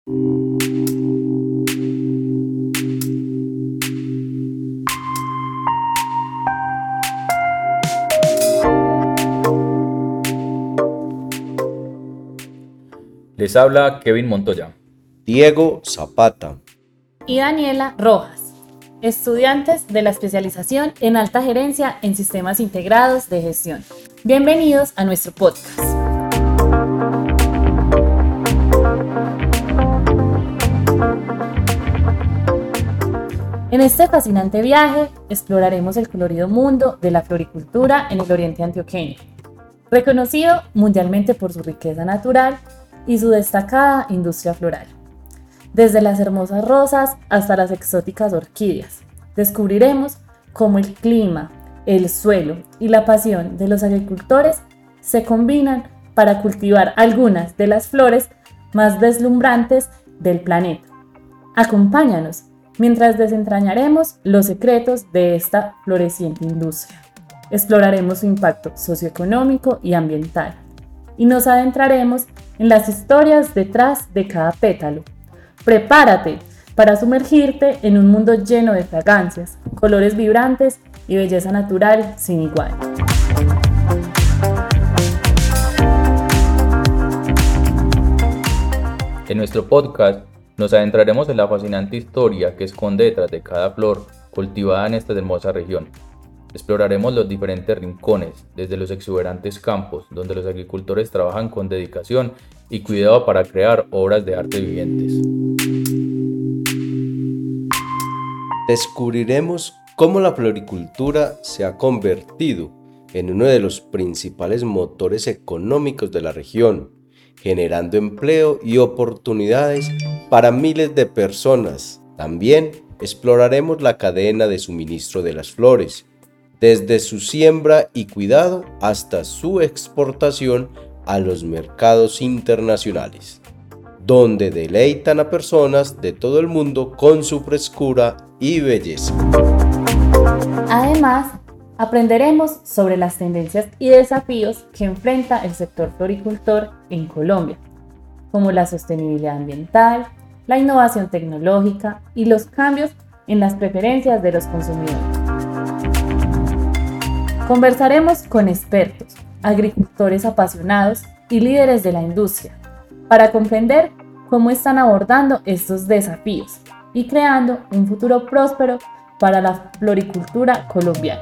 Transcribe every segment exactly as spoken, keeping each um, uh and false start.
Les habla Kevin Montoya, Diego Zapata y Daniela Rojas, estudiantes de la especialización en alta gerencia en sistemas integrados de gestión. Bienvenidos a nuestro podcast. En este fascinante viaje exploraremos el colorido mundo de la floricultura en el oriente antioqueño, reconocido mundialmente por su riqueza natural y su destacada industria floral. Desde las hermosas rosas hasta las exóticas orquídeas, descubriremos cómo el clima, el suelo y la pasión de los agricultores se combinan para cultivar algunas de las flores más deslumbrantes del planeta. Acompáñanos mientras desentrañaremos los secretos de esta floreciente industria. Exploraremos su impacto socioeconómico y ambiental y nos adentraremos en las historias detrás de cada pétalo. Prepárate para sumergirte en un mundo lleno de fragancias, colores vibrantes y belleza natural sin igual. En nuestro podcast nos adentraremos en la fascinante historia que esconde detrás de cada flor cultivada en esta hermosa región. Exploraremos los diferentes rincones, desde los exuberantes campos, donde los agricultores trabajan con dedicación y cuidado para crear obras de arte vivientes. Descubriremos cómo la floricultura se ha convertido en uno de los principales motores económicos de la región, generando empleo y oportunidades para miles de personas. También exploraremos la cadena de suministro de las flores, desde su siembra y cuidado hasta su exportación a los mercados internacionales, donde deleitan a personas de todo el mundo con su frescura y belleza. Además, aprenderemos sobre las tendencias y desafíos que enfrenta el sector floricultor en Colombia, como la sostenibilidad ambiental, la innovación tecnológica y los cambios en las preferencias de los consumidores. Conversaremos con expertos, agricultores apasionados y líderes de la industria para comprender cómo están abordando estos desafíos y creando un futuro próspero para la floricultura colombiana.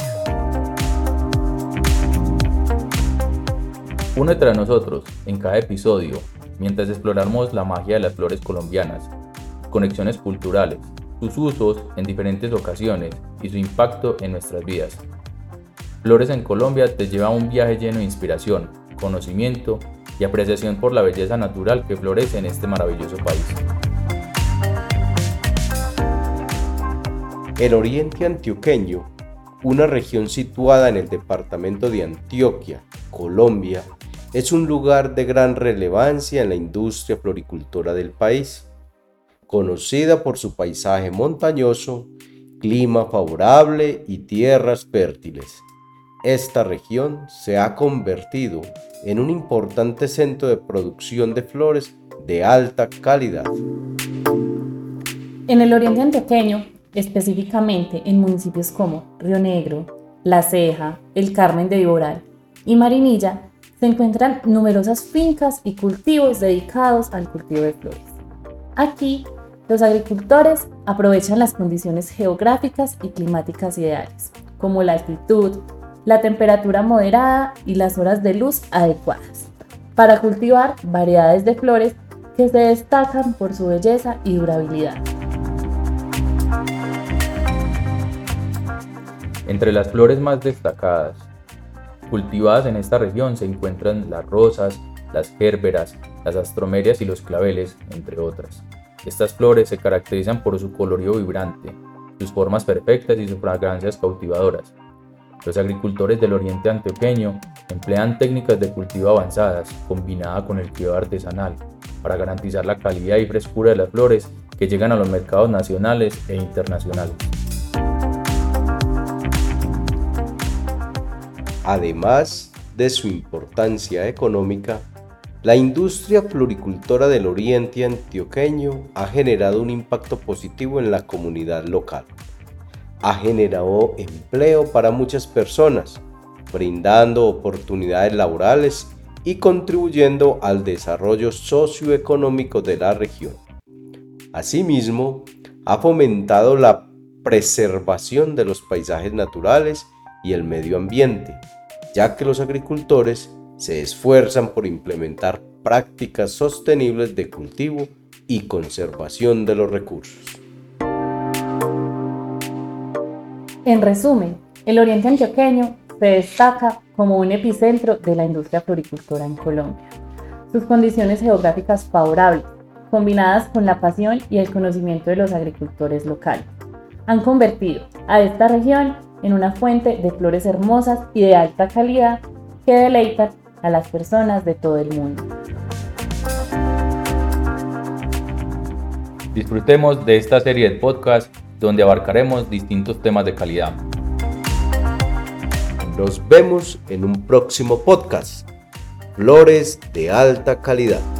Únete a nosotros en cada episodio mientras exploramos la magia de las flores colombianas, conexiones culturales, sus usos en diferentes ocasiones y su impacto en nuestras vidas. Flores en Colombia te lleva a un viaje lleno de inspiración, conocimiento y apreciación por la belleza natural que florece en este maravilloso país. El oriente antioqueño, una región situada en el departamento de Antioquia, Colombia, es un lugar de gran relevancia en la industria floricultora del país, conocida por su paisaje montañoso, clima favorable y tierras fértiles. Esta región se ha convertido en un importante centro de producción de flores de alta calidad. En el oriente antioqueño, específicamente en municipios como Río Negro, La Ceja, El Carmen de Viboral y Marinilla, se encuentran numerosas fincas y cultivos dedicados al cultivo de flores. Aquí, los agricultores aprovechan las condiciones geográficas y climáticas ideales, como la altitud, la temperatura moderada y las horas de luz adecuadas, para cultivar variedades de flores que se destacan por su belleza y durabilidad. Entre las flores más destacadas cultivadas en esta región se encuentran las rosas, las gérberas, las astromerias y los claveles, entre otras. Estas flores se caracterizan por su colorido vibrante, sus formas perfectas y sus fragancias cautivadoras. Los agricultores del oriente antioqueño emplean técnicas de cultivo avanzadas combinadas con el cuidado artesanal para garantizar la calidad y frescura de las flores que llegan a los mercados nacionales e internacionales. Además de su importancia económica, La industria floricultora del oriente antioqueño ha generado un impacto positivo en la comunidad local. Ha generado empleo para muchas personas, brindando oportunidades laborales y contribuyendo al desarrollo socioeconómico de la región. Asimismo, ha fomentado la preservación de los paisajes naturales y el medio ambiente, ya que los agricultores se esfuerzan por implementar prácticas sostenibles de cultivo y conservación de los recursos. En resumen, el oriente antioqueño se destaca como un epicentro de la industria floricultora en Colombia. Sus condiciones geográficas favorables, combinadas con la pasión y el conocimiento de los agricultores locales, han convertido a esta región en una fuente de flores hermosas y de alta calidad que deleitan a las personas de todo el mundo. Disfrutemos de esta serie de podcasts donde abarcaremos distintos temas de calidad. Nos vemos en un próximo podcast. Flores de alta calidad.